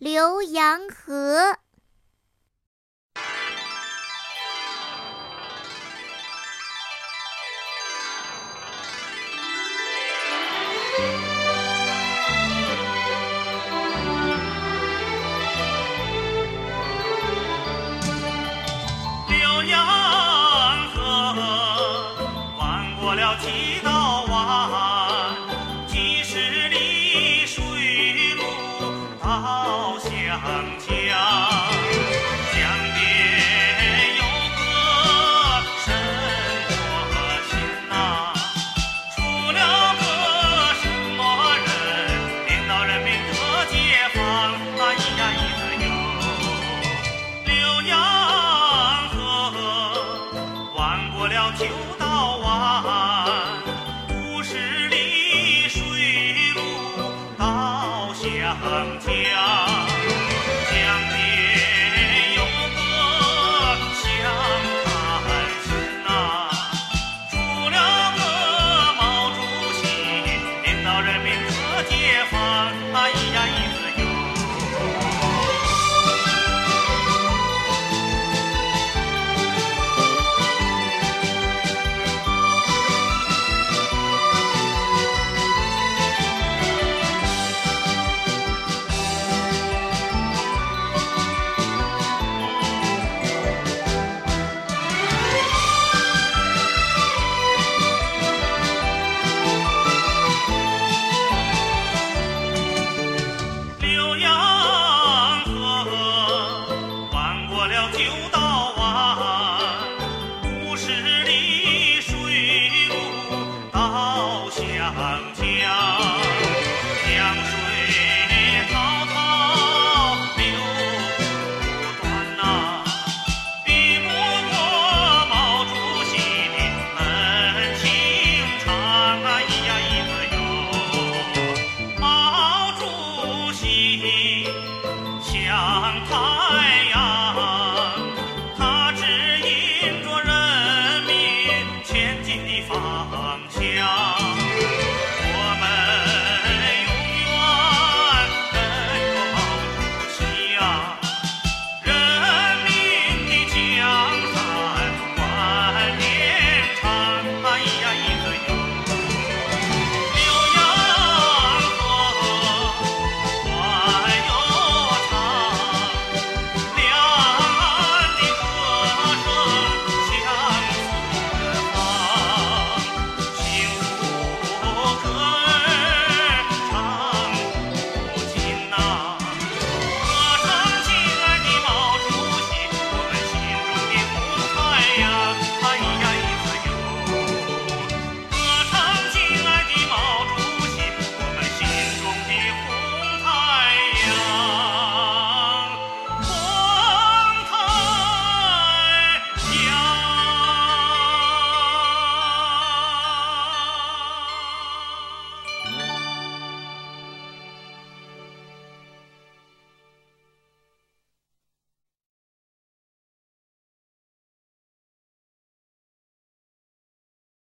浏阳河。 浏阳河弯过了几道弯，几十里水路到湘江。江边有个沈国贤呐，出了个什么人，领导人民得解放，咿呀咿子哟。浏阳弯过了9道弯，50里水路到湘江。江边有个湘滩神呐，出了个毛主席，领导人民得解放，咿